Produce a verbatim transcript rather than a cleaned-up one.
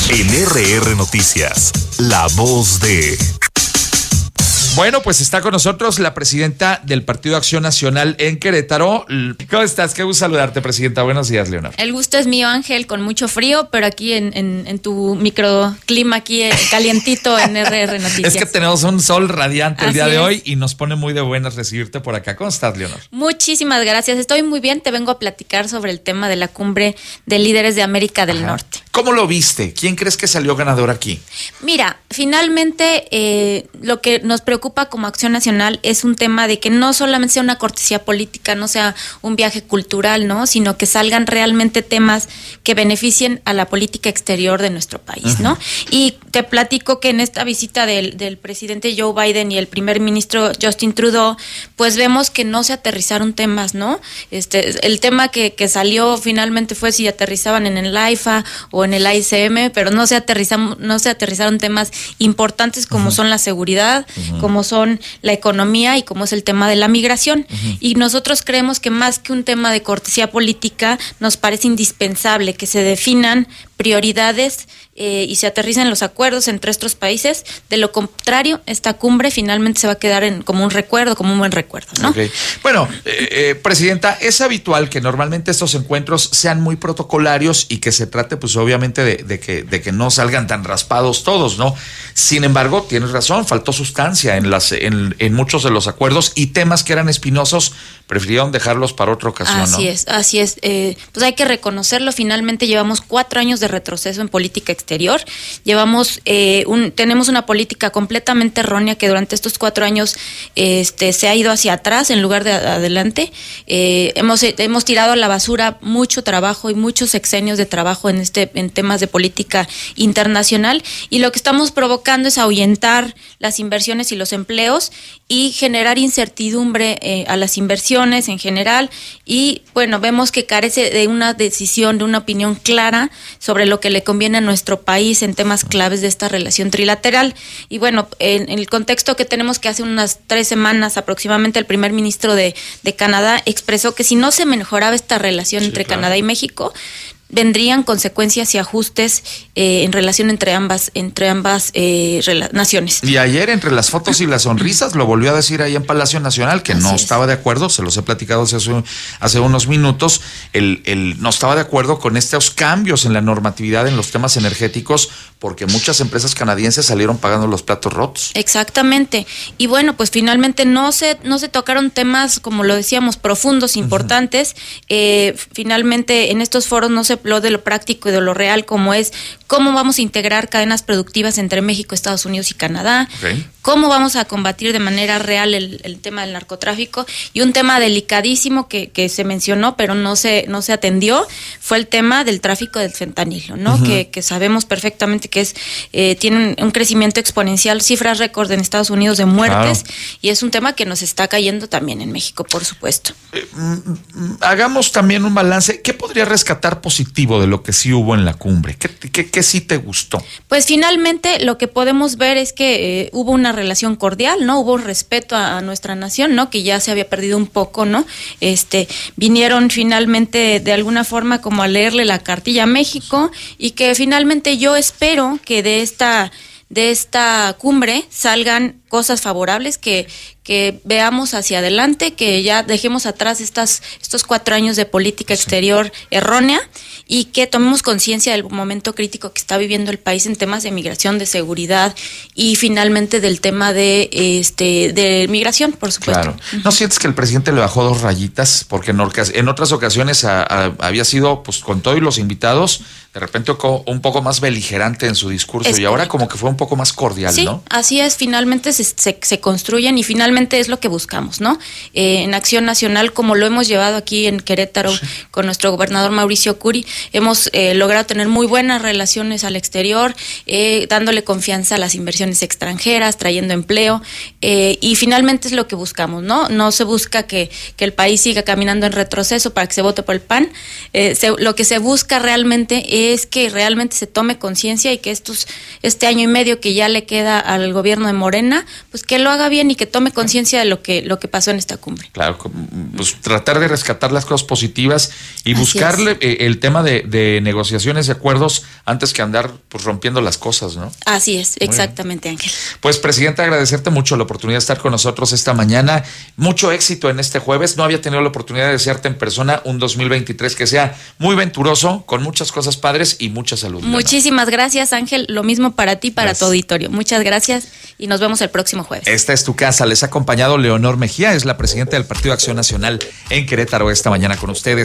En R R Noticias, la voz de... Bueno, pues está con nosotros la presidenta del Partido Acción Nacional en Querétaro. ¿Cómo estás? Qué gusto saludarte, presidenta. Buenos días, Leonor. El gusto es mío, Ángel, con mucho frío, pero aquí en, en, en tu microclima, aquí eh, calientito en R R Noticias. Es que tenemos un sol radiante el Así día de es. hoy y nos pone muy de buenas recibirte por acá. ¿Cómo estás, Leonor? Muchísimas gracias. Estoy muy bien. Te vengo a platicar sobre el tema de la cumbre de líderes de América del Ajá. Norte. ¿Cómo lo viste? ¿Quién crees que salió ganador aquí? Mira, finalmente eh, lo que nos preocupa como Acción Nacional es un tema de que no solamente sea una cortesía política, no sea un viaje cultural, ¿no? Sino que salgan realmente temas que beneficien a la política exterior de nuestro país, uh-huh. ¿no? Y te platico que en esta visita del, del presidente Joe Biden y el primer ministro Justin Trudeau, pues vemos que no se aterrizaron temas, ¿no? Este, el tema que, que salió finalmente fue si aterrizaban en el AIFA o en el A I C M, pero no se aterrizaron, no se aterrizaron temas importantes como uh-huh. son la seguridad, uh-huh. como son la economía y como es el tema de la migración. Uh-huh. Y nosotros creemos que más que un tema de cortesía política, nos parece indispensable que se definan prioridades eh, y se aterricen los acuerdos entre estos países. De lo contrario, esta cumbre finalmente se va a quedar en, como un recuerdo, como un buen recuerdo, ¿no? Okay. Bueno, eh, eh, presidenta, es habitual que normalmente estos encuentros sean muy protocolarios y que se trate, pues obviamente, de, de, que, de que no salgan tan raspados todos, ¿no? Sin embargo, tienes razón, faltó sustancia en, las, en, en muchos de los acuerdos y temas que eran espinosos, prefirieron dejarlos para otra ocasión, así ¿no? Así es, así es. Eh, pues hay que reconocerlo, finalmente llevamos cuatro años de retroceso en política exterior, llevamos eh, un, tenemos una política completamente errónea que durante estos cuatro años este, se ha ido hacia atrás en lugar de adelante. Eh, hemos, hemos tirado a la basura mucho trabajo y muchos sexenios de trabajo en, este, en temas de política internacional, y lo que estamos provocando es ahuyentar las inversiones y los empleos y generar incertidumbre eh, a las inversiones en general, y bueno, vemos que carece de una decisión, de una opinión clara sobre lo que le conviene a nuestro país en temas claves de esta relación trilateral. Y bueno, en, en el contexto que tenemos, que hace unas tres semanas aproximadamente el primer ministro de, de Canadá expresó que si no se mejoraba esta relación sí, entre claro. Canadá y México, vendrían consecuencias y ajustes eh, en relación entre ambas entre ambas eh, rela- naciones. Y ayer, entre las fotos y las sonrisas, lo volvió a decir ahí en Palacio Nacional, que Así no es. estaba de acuerdo, se los he platicado hace, hace unos minutos, él, él no estaba de acuerdo con estos cambios en la normatividad en los temas energéticos, porque muchas empresas canadienses salieron pagando los platos rotos. Exactamente. Y bueno, pues finalmente no se, no se tocaron temas, como lo decíamos, profundos, importantes. Uh-huh. Eh, finalmente, en estos foros no se habló de lo práctico y de lo real, como es cómo vamos a integrar cadenas productivas entre México, Estados Unidos y Canadá, okay. cómo vamos a combatir de manera real el, el tema del narcotráfico, y un tema delicadísimo que, que se mencionó pero no se no se atendió fue el tema del tráfico del fentanilo, ¿no? Uh-huh. que, que sabemos perfectamente que es eh, tiene un, un crecimiento exponencial, cifras récord en Estados Unidos de muertes, claro. y es un tema que nos está cayendo también en México, por supuesto. Eh, hagamos también un balance. ¿Qué podría rescatar positivo de lo que sí hubo en la cumbre? ¿Qué, qué, qué sí te gustó? Pues finalmente lo que podemos ver es que eh, hubo una relación cordial, ¿no? Hubo respeto a, a nuestra nación, ¿no? Que ya se había perdido un poco, ¿no? Este, vinieron finalmente de alguna forma como a leerle la cartilla a México, y que finalmente yo espero que de esta de esta cumbre salgan cosas favorables, que, que veamos hacia adelante, que ya dejemos atrás estas, estos cuatro años de política sí. exterior errónea, y que tomemos conciencia del momento crítico que está viviendo el país en temas de migración, de seguridad y finalmente del tema de este de migración, por supuesto. Claro. ¿No sientes que el presidente le bajó dos rayitas? Porque en, en otras ocasiones a, a, había sido, pues con todos los invitados, de repente un poco más beligerante en su discurso, es y ahora correcto. Como que fue un poco más cordial, sí, ¿no? Así es, finalmente se, se, se construyen, y finalmente es lo que buscamos, ¿no? Eh, en Acción Nacional, como lo hemos llevado aquí en Querétaro sí. con nuestro gobernador Mauricio Curi, hemos eh, logrado tener muy buenas relaciones al exterior, eh, dándole confianza a las inversiones extranjeras, trayendo empleo, eh, y finalmente es lo que buscamos, ¿no? No se busca que, que el país siga caminando en retroceso para que se vote por el P A N, eh, se, lo que se busca realmente es que realmente se tome conciencia, y que estos este año y medio que ya le queda al gobierno de Morena, pues que lo haga bien y que tome conciencia conciencia de lo que, lo que pasó en esta cumbre. Claro, pues tratar de rescatar las cosas positivas y Así buscarle eh, el tema de, de negociaciones y acuerdos antes que andar pues rompiendo las cosas, ¿no? Así es, exactamente, Ángel. Pues, Presidenta, agradecerte mucho la oportunidad de estar con nosotros esta mañana. Mucho éxito en este jueves. No había tenido la oportunidad de desearte en persona un dos mil veintitrés que sea muy venturoso, con muchas cosas padres y mucha salud. Muchísimas gracias, Ángel. Lo mismo para ti, para gracias. Tu auditorio. Muchas gracias y nos vemos el próximo jueves. Esta es tu casa. Les ha acompañado Leonor Mejía, es la presidenta del Partido Acción Nacional en Querétaro esta mañana con ustedes.